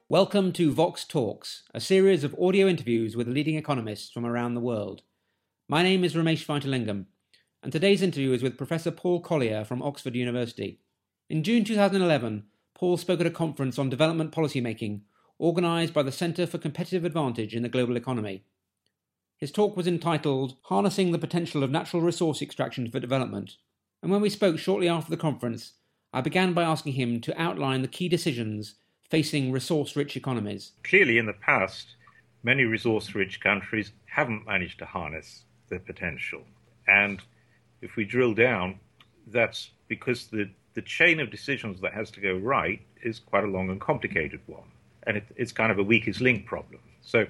Welcome to Vox Talks, a series of audio interviews with leading economists from around the world. My name is Ramesh Vaidyanathan, and today's interview is with Professor Paul Collier from Oxford University. In June 2011, Paul spoke at a conference on development policymaking organised by the Centre for Competitive Advantage in the Global Economy. His talk was entitled Harnessing the Potential of Natural Resource Extraction for Development, and when we spoke shortly after the conference, I began by asking him to outline the key decisions facing resource-rich economies. Clearly, in the past, many resource-rich countries haven't managed to harness their potential. And if we drill down, that's because the chain of decisions that has to go right is quite a long and complicated one. And it's kind of a weakest link problem. So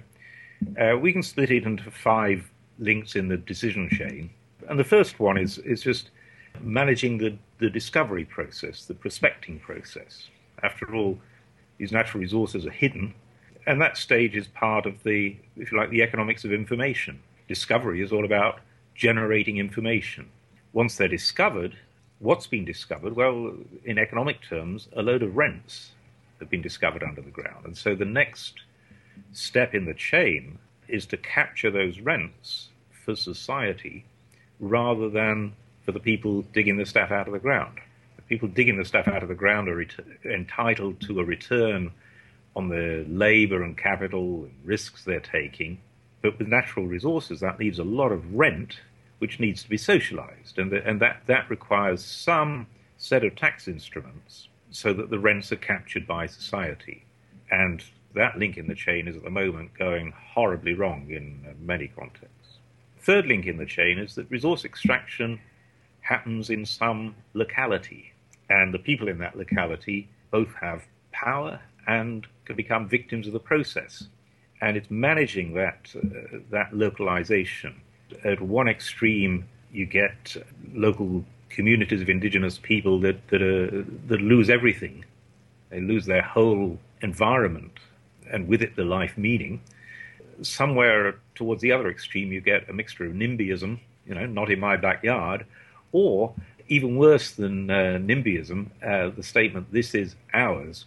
we can split it into 5 links in the decision chain. And the first one is just managing the discovery process, the prospecting process. After all, these natural resources are hidden, and that stage is part of the, if you like, the economics of information. Discovery is all about generating information. Once they're discovered, what's been discovered? Well, in economic terms, a load of rents have been discovered under the ground. And so the next step in the chain is to capture those rents for society rather than for the people digging the stuff out of the ground. People digging the stuff out of the ground are entitled to a return on the labor and capital and risks they're taking. But with natural resources, that leaves a lot of rent which needs to be socialized. And that requires some set of tax instruments so that the rents are captured by society. And that link in the chain is at the moment going horribly wrong in many contexts. Third link in the chain is that resource extraction happens in some locality. And the people in that locality both have power and can become victims of the process. And it's managing that localization. At one extreme, you get local communities of indigenous people that lose everything. They lose their whole environment, and with it the life meaning. Somewhere towards the other extreme, you get a mixture of NIMBYism, not in my backyard, or even worse than NIMBYism, the statement, this is ours.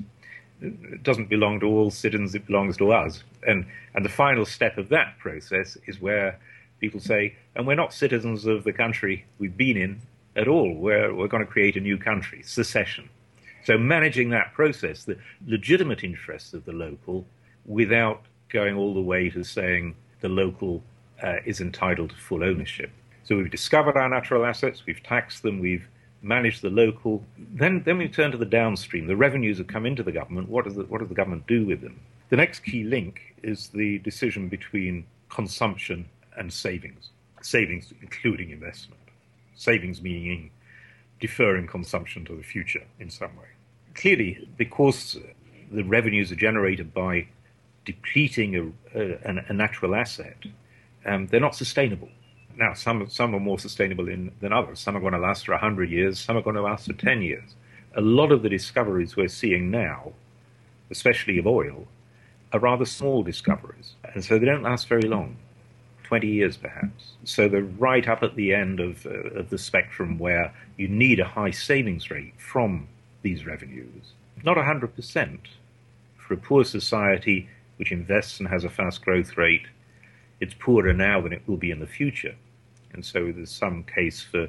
It doesn't belong to all citizens, it belongs to us. And the final step of that process is where people say, and we're not citizens of the country we've been in at all, we're going to create a new country, secession. So managing that process, the legitimate interests of the local, without going all the way to saying the local is entitled to full ownership. So we've discovered our natural assets, we've taxed them, we've managed the local. Then we turn to the downstream. The revenues have come into the government. What does the government do with them? The next key link is the decision between consumption and savings. Savings including investment. Savings meaning deferring consumption to the future in some way. Clearly, because the revenues are generated by depleting a natural asset, they're not sustainable. Now, some are more sustainable than others. Some are going to last for 100 years. Some are going to last for 10 years. A lot of the discoveries we're seeing now, especially of oil, are rather small discoveries. And so they don't last very long, 20 years perhaps. So they're right up at the end of the spectrum where you need a high savings rate from these revenues. Not 100%. For a poor society which invests and has a fast growth rate, it's poorer now than it will be in the future. And so there's some case for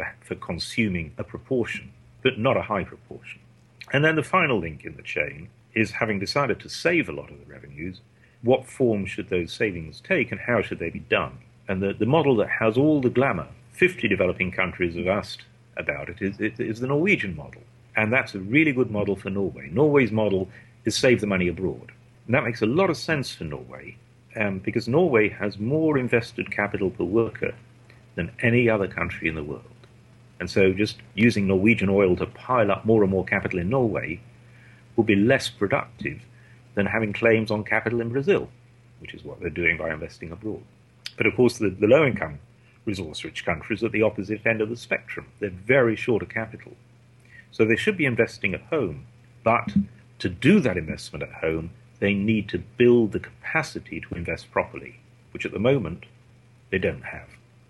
consuming a proportion, but not a high proportion. And then the final link in the chain is, having decided to save a lot of the revenues, what form should those savings take and how should they be done? And the model that has all the glamour, 50 developing countries have asked about it, is the Norwegian model. And that's a really good model for Norway. Norway's model is save the money abroad. And that makes a lot of sense for Norway. Because Norway has more invested capital per worker than any other country in the world. And so just using Norwegian oil to pile up more and more capital in Norway will be less productive than having claims on capital in Brazil, which is what they're doing by investing abroad. But of course, the low-income resource-rich countries are at the opposite end of the spectrum. They're very short of capital. So they should be investing at home. But to do that investment at home, they need to build the capacity to invest properly, which at the moment they don't have.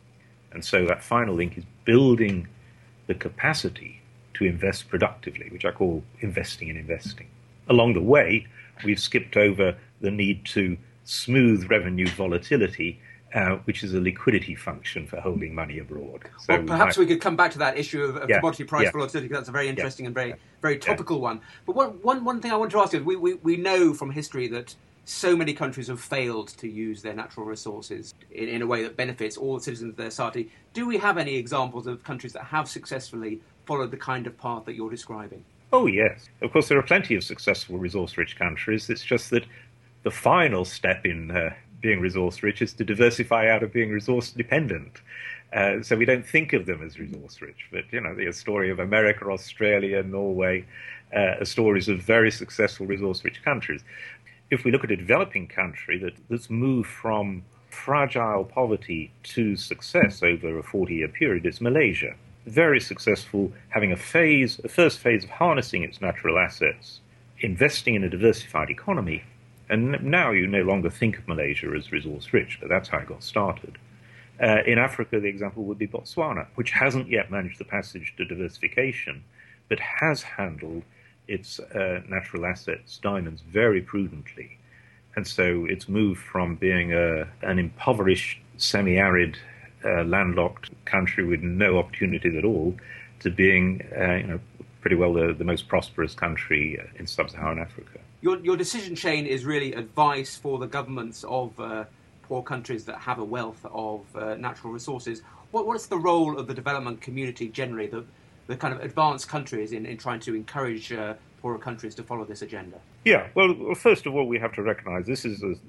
And so that final link is building the capacity to invest productively, which I call investing in investing. Along the way, We've skipped over the need to smooth revenue volatility, which is a liquidity function for holding money abroad. So well, perhaps we could come back to that issue of commodity price volatility, because that's a very interesting and very topical one. But one thing I want to ask you is, we know from history that so many countries have failed to use their natural resources in a way that benefits all the citizens of their society. Do we have any examples of countries that have successfully followed the kind of path that you're describing? Oh, yes. Of course, there are plenty of successful resource-rich countries. It's just that the final step in being resource-rich is to diversify out of being resource-dependent. So we don't think of them as resource-rich. But, the story of America, Australia, Norway are stories of very successful resource-rich countries. If we look at a developing country that's moved from fragile poverty to success over a 40-year period, it's Malaysia. Very successful, having a first phase of harnessing its natural assets, investing in a diversified economy. And now you no longer think of Malaysia as resource-rich, but that's how it got started. In Africa, the example would be Botswana, which hasn't yet managed the passage to diversification, but has handled its natural assets, diamonds, very prudently. And so it's moved from being an impoverished, semi-arid, landlocked country with no opportunities at all to being, pretty well the most prosperous country in sub-Saharan Africa. Your decision chain is really advice for the governments of poor countries that have a wealth of natural resources. What is the role of the development community generally, the kind of advanced countries in trying to encourage poorer countries to follow this agenda? Yeah, well, first of all, we have to recognise this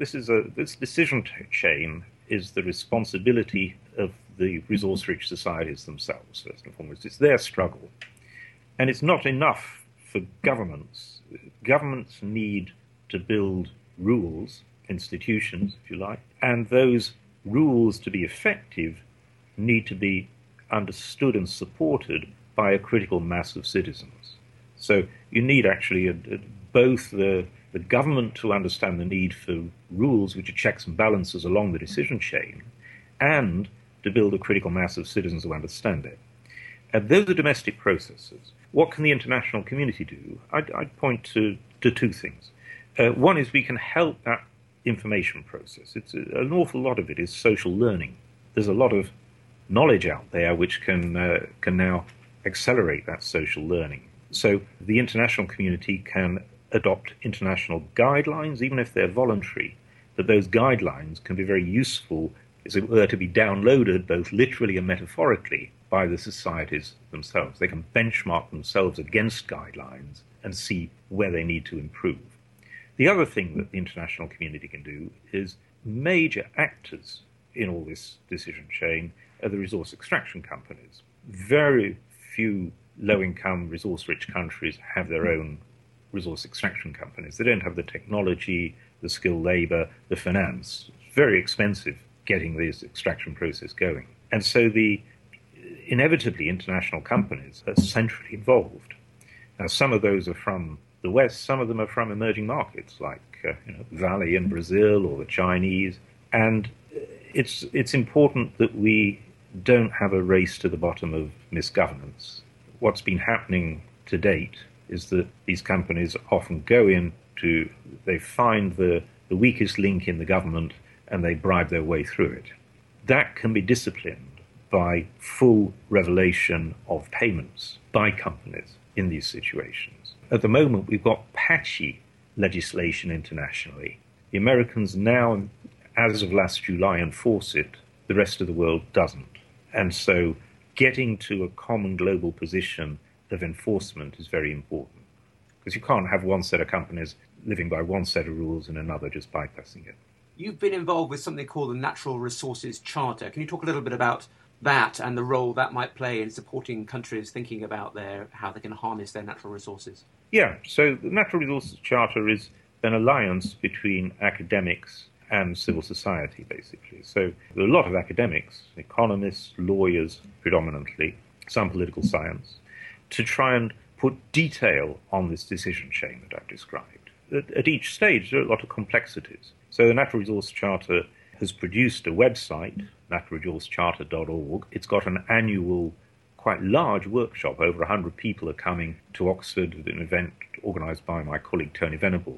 decision chain is the responsibility of the resource-rich societies themselves, first and foremost. It's their struggle. And it's not enough for governments. Governments need to build rules, institutions, if you like, and those rules, to be effective, need to be understood and supported by a critical mass of citizens. So you need actually both the government to understand the need for rules which are checks and balances along the decision chain, and to build a critical mass of citizens who understand it. Those are domestic processes. What can the international community do? I'd point to two things. One is we can help that information process. An awful lot of it is social learning. There's a lot of knowledge out there which can now accelerate that social learning. So the international community can adopt international guidelines, even if they're voluntary, but those guidelines can be very useful, as it were, to be downloaded both literally and metaphorically by the societies themselves. They can benchmark themselves against guidelines and see where they need to improve. The other thing that the international community can do is major actors in all this decision chain are the resource extraction companies. Very few low-income, resource-rich countries have their own resource extraction companies. They don't have the technology, the skilled labor, the finance. It's very expensive getting this extraction process going. And so inevitably international companies are centrally involved. Now, some of those are from the West, some of them are from emerging markets like Vale in Brazil or the Chinese. And it's important that we don't have a race to the bottom of misgovernance. What's been happening to date is that these companies often they find the weakest link in the government and they bribe their way through it. That can be disciplined by full revelation of payments by companies in these situations. At the moment, we've got patchy legislation internationally. The Americans now, as of last July, enforce it. The rest of the world doesn't. And so getting to a common global position of enforcement is very important, because you can't have one set of companies living by one set of rules and another just bypassing it. You've been involved with something called the Natural Resources Charter. Can you talk a little bit about that and the role that might play in supporting countries thinking about how they can harness their natural resources? Yeah, so the Natural Resources Charter is an alliance between academics and civil society, basically. So there are a lot of academics, economists, lawyers predominantly, some political science, to try and put detail on this decision chain that I've described. At each stage, there are a lot of complexities. So the Natural Resource Charter has produced a website, naturalresourcecharter.org. It's got an annual, quite large workshop. Over 100 people are coming to Oxford at an event organised by my colleague Tony Venables.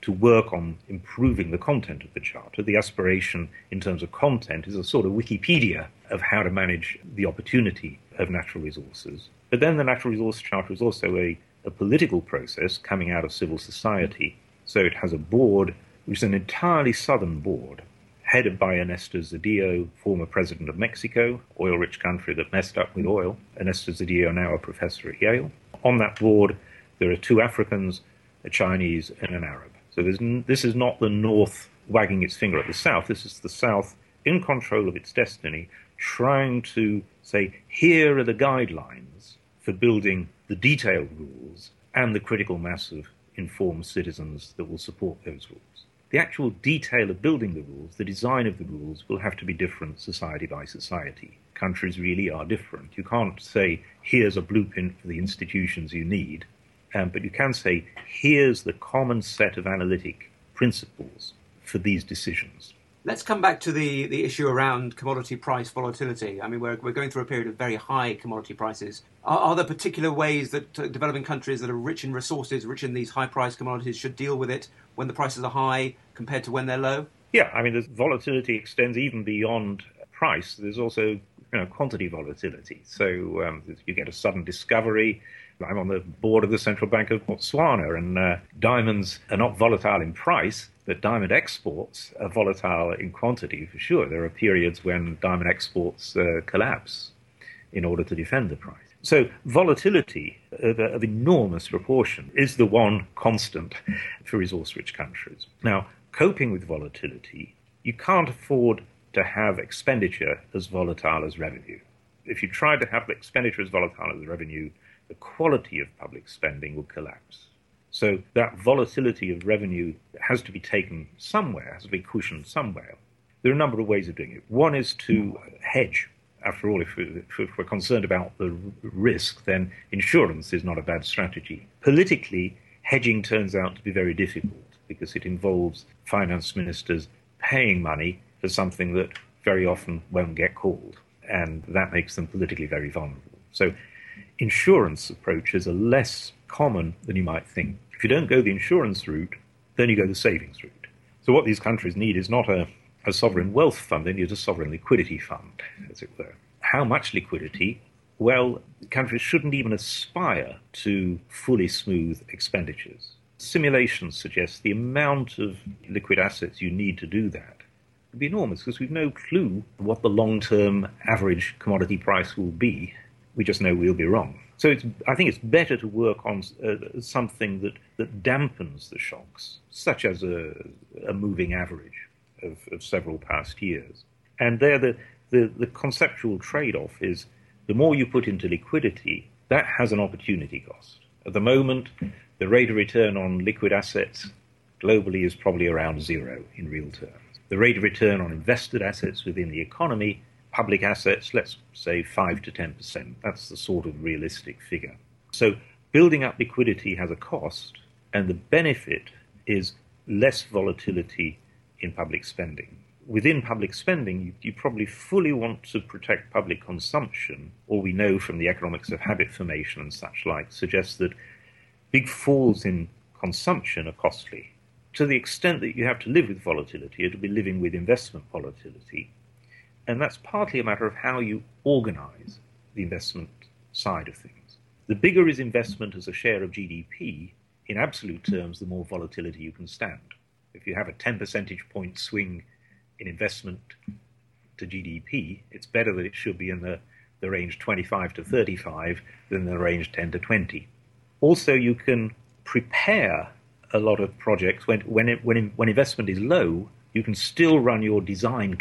to work on improving the content of the Charter. The aspiration in terms of content is a sort of Wikipedia of how to manage the opportunity of natural resources. But then the Natural Resource Charter is also a political process coming out of civil society. So it has a board, which is an entirely southern board, headed by Ernesto Zedillo, former president of Mexico, oil-rich country that messed up with oil. Ernesto Zedillo, now a professor at Yale. On that board, there are 2 Africans, a Chinese and an Arab. So this is not the North wagging its finger at the South. This is the South in control of its destiny, trying to say, here are the guidelines for building the detailed rules and the critical mass of informed citizens that will support those rules. The actual detail of building the rules, the design of the rules, will have to be different society by society. Countries really are different. You can't say, here's a blueprint for the institutions you need, but you can say, here's the common set of analytic principles for these decisions. Let's come back to the issue around commodity price volatility. I mean, we're going through a period of very high commodity prices. Are there particular ways that developing countries that are rich in resources, rich in these high-priced commodities, should deal with it when the prices are high compared to when they're low? Yeah, I mean, the volatility extends even beyond price. There's also quantity volatility. So you get a sudden discovery. I'm on the board of the Central Bank of Botswana, and diamonds are not volatile in price, but diamond exports are volatile in quantity for sure. There are periods when diamond exports collapse in order to defend the price. So volatility of enormous proportion is the one constant for resource-rich countries. Now, coping with volatility, you can't afford to have expenditure as volatile as revenue. If you try to have expenditure as volatile as revenue, the quality of public spending will collapse. So that volatility of revenue has to be taken somewhere, has to be cushioned somewhere. There are a number of ways of doing it. One is to hedge. After all, if we're concerned about the risk, then insurance is not a bad strategy. Politically, hedging turns out to be very difficult because it involves finance ministers paying money for something that very often won't get called, and that makes them politically very vulnerable. So insurance approaches are less common than you might think. If you don't go the insurance route, then you go the savings route. So what these countries need is not a sovereign wealth fund, they need a sovereign liquidity fund, as it were. How much liquidity? Well, countries shouldn't even aspire to fully smooth expenditures. Simulations suggest the amount of liquid assets you need to do that would be enormous because we've no clue what the long-term average commodity price will be. We just know we'll be wrong. So I think it's better to work on something that dampens the shocks, such as a moving average of several past years. And there the conceptual trade-off is the more you put into liquidity, that has an opportunity cost. At the moment, the rate of return on liquid assets globally is probably around 0 in real terms. The rate of return on invested assets within the economy, public assets, let's say 5 to 10%. That's the sort of realistic figure. So building up liquidity has a cost, and the benefit is less volatility in public spending. Within public spending, you probably fully want to protect public consumption. All we know from the economics of habit formation and such like suggests that big falls in consumption are costly. To the extent that you have to live with volatility, it'll be living with investment volatility. And that's partly a matter of how you organize the investment side of things. The bigger is investment as a share of GDP, in absolute terms, the more volatility you can stand. If you have a 10 percentage point swing in investment to GDP, it's better that it should be in the range 25 to 35 than the range 10 to 20. Also, you can prepare a lot of projects. When investment is low, you can still run your design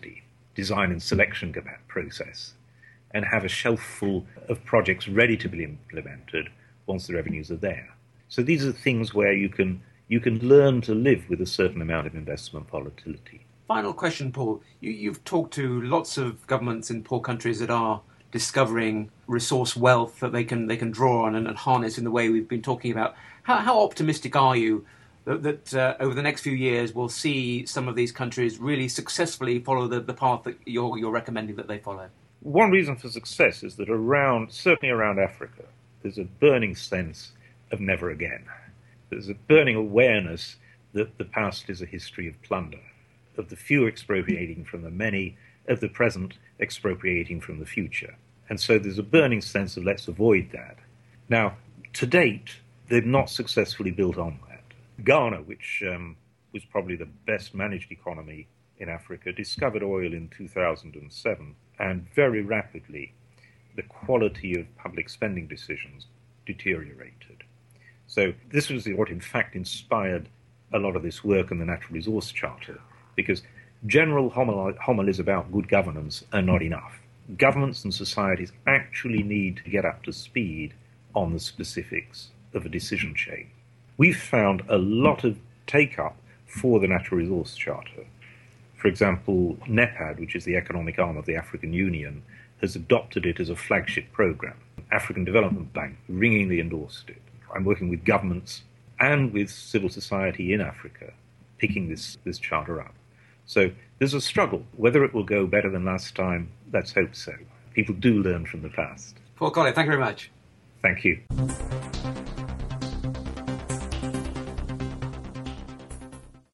and selection process, and have a shelf full of projects ready to be implemented once the revenues are there. So these are things where you can learn to live with a certain amount of investment volatility. Final question, Paul. You've talked to lots of governments in poor countries that are discovering resource wealth that they can draw on and harness in the way we've been talking about. How optimistic are you that over the next few years we'll see some of these countries really successfully follow the path that you're recommending that they follow? One reason for success is that certainly around Africa, there's a burning sense of never again. There's a burning awareness that the past is a history of plunder, of the few expropriating from the many, of the present expropriating from the future. And so there's a burning sense of let's avoid that. Now, to date, they've not successfully built on that. Ghana, which was probably the best managed economy in Africa, discovered oil in 2007, and very rapidly the quality of public spending decisions deteriorated. So this was what in fact inspired a lot of this work in the Natural Resource Charter, because general homilies about good governance are not enough. Governments and societies actually need to get up to speed on the specifics of a decision chain. We've found a lot of take-up for the Natural Resource Charter. For example, NEPAD, which is the economic arm of the African Union, has adopted it as a flagship program. African Development Bank ringingly endorsed it. I'm working with governments and with civil society in Africa, picking this charter up. So there's a struggle. Whether it will go better than last time, let's hope so. People do learn from the past. Paul Collier, thank you very much. Thank you.